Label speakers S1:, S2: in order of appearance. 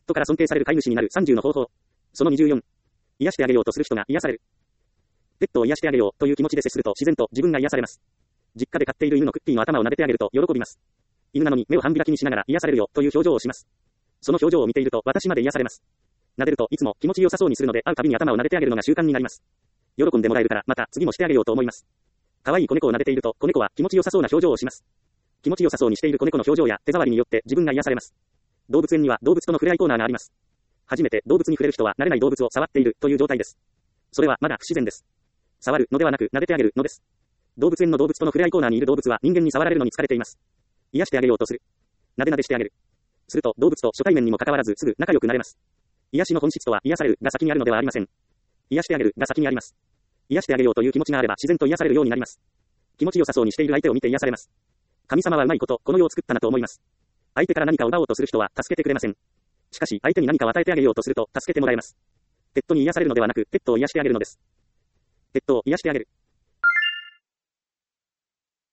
S1: トから尊敬される飼い主になる30の方法。その24。癒してあげようとする人が癒される。ペットを癒してあげようという気持ちで接すると自然と自分が癒されます。実家で飼っている犬のクッキーの頭を撫でてあげると喜びます。犬なのに目を半開きにしながら癒されるよという表情をします。その表情を見ていると私まで癒されます。撫でるといつも気持ちよさそうにするので会うたびに頭を撫でてあげるのが習慣になります。喜んでもらえるからまた次もしてあげようと思います。可愛い子猫を撫でていると子猫は気持ちよさそうな表情をします。気持ちよさそうにしている子猫の表情や手触りによって自分が癒されます。動物園には動物との触れ合いコーナーがあります。初めて動物に触れる人は慣れない動物を触っているという状態です。それはまだ不自然です。触るのではなく撫でてあげるのです。動物園の動物との触れ合いコーナーにいる動物は人間に触られるのに疲れています。癒してあげようとする。撫で撫でしてあげる。すると動物と初対面にもかかわらずすぐ仲良くなれます。癒しの本質とは癒されるが先にあるのではありません。癒してあげるが先にあります。癒してあげようという気持ちがあれば自然と癒されるようになります。気持ちよさそうにしている相手を見て癒されます。神様はうまいこと、この世を作ったなと思います。相手から何かを奪おうとする人は助けてくれません。しかし相手に何かを与えてあげようとすると助けてもらえます。ペットに癒されるのではなく、ペットを癒してあげるのです。ペットを癒してあげる。